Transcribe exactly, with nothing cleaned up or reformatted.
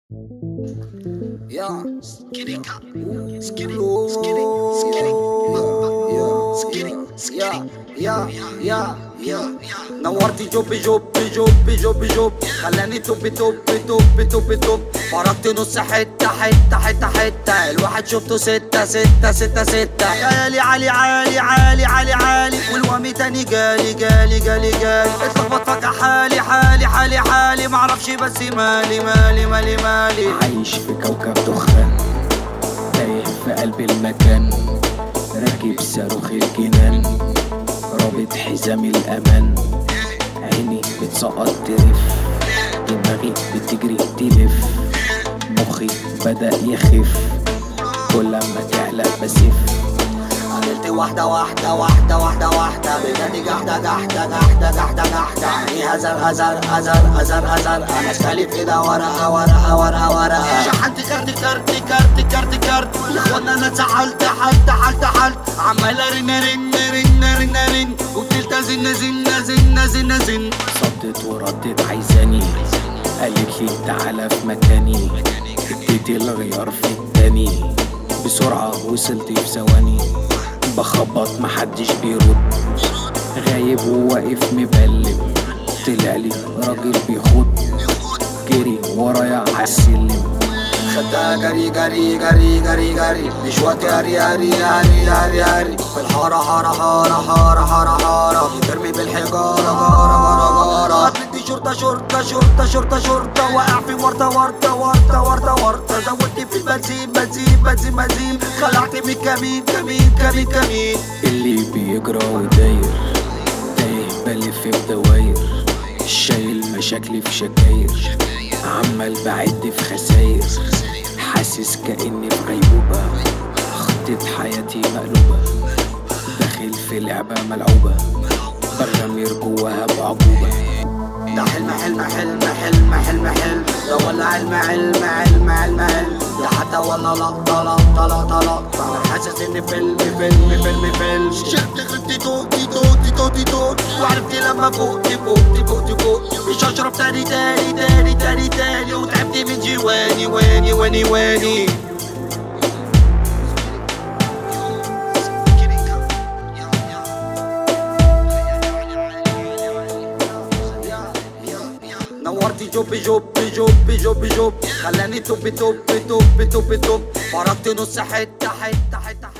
Yeah, skitty cop, skitty, skitty, skitty, yeah, yeah, yeah, yeah. نورتي جوبي جوبي جوبي جوبي جوب، خلاني توبي توبي توبي توبي توب. فرقت نص حتة حتة حتة حتة، الواحد شفته ستة ستة ستة ستة. يالي عالي عالي عالي عالي عالي، والوامي تاني جالي جالي جالي جالي. اتلخبط فجأة حالي حالي حالي حالي، معرفش بس مالي مالي مالي مالي. عايش في كوكب دخان، تايه في قلب المكان، راكب صاروخ الجنان، رابط حزام الأمان. عيني بتسقط تلف، دماغي بتجري تلف، مخي بدأ يخف، كل ما تعلق بسف. قابلت واحدة واحدة واحدة واحدة واحدة، بجد جحدة جحدة جحدة جحدة جحدة. عيني هزر هزر هزر هزر هزر، أنا استلف كده ورقة ورقة ورقة ورقة. شحنت كارت كارت كارت كارت كارت، يا اخوانا أنا اتسحلت حلت حلت حلت. عمال أرن رن رن رن رن، وفضلت أزن زن زن زن زن. صدت وردت عايزاني، قالت لي تعالى في مكاني، اديت الغيار في التاني، بسرعة وصلت في ثواني. بخبط محدش بيرد، غايب وواقف مبلم، طلعلي راجل بيخد، جري ورايا عالسلم. خدها جري جري جري جري جري، مش وقت هري هري هري هري هري. في الحارة حارة حارة حارة حارة حارة، ترمي بالحجارة جارة جارة جارة. قتلتني شرطة شرطة شرطة شرطة شرطة، واقع في ورطة ورطة ورطة ورطة ورطة. زودتني في البنزين بنزين بنزين بنزين، خلعت من كمين كمين كمين كمين. اللي بيجرى وداير، تايه بلف بدواير، شايل مشاكلي في شكاير، عمال بعد في خساير، حاسس كأني في غيبوبة، خطة حياتي مقلوبة، داخل في لعبة ملعوبة، بغامر جواها بعجوبة. ده حلم حلم حلم حلم حلم حلم، ده ولا علم علم علم علم علم، ده حتى ولا لقطة لقطة لقطة لقطة. أنا حاسس إن فيلم فيلم فيلم فيلم. شفت غلطتي توتي توتي توتي توتي، وعرفت لما فوقتي فوقتي فوقتي فوقتي. مش هشرب تاني تاني تاني تاني تاني، وتعبت من جواني واني واني واني. نورتي جوبي جوبي جوبي جوبي جوب، خلاني توبي توبي توبي توبي توب. فرقت نص حتة حتة حتة.